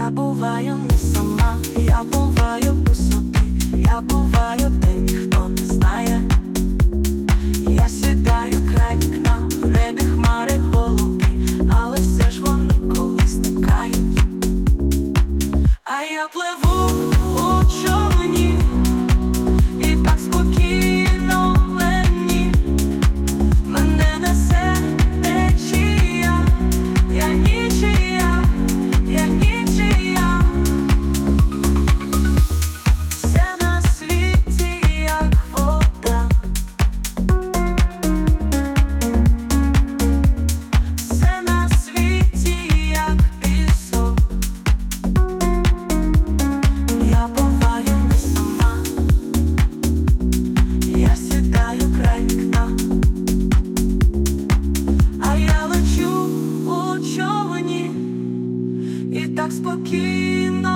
Я буваю не сама, я буваю у собі, я буваю, де ніхто не знає. Я сідаю край вікна, в небі хмари голубі, але все ж вони колись зникають. А я пливу у човні, і так спокійно мені. Мене несе течія, я нічия, я нічия. Все на світі як вода, все на світі як пісок. Я буваю не сама, я сідаю край вікна, а я лечу у човні, і так спокійно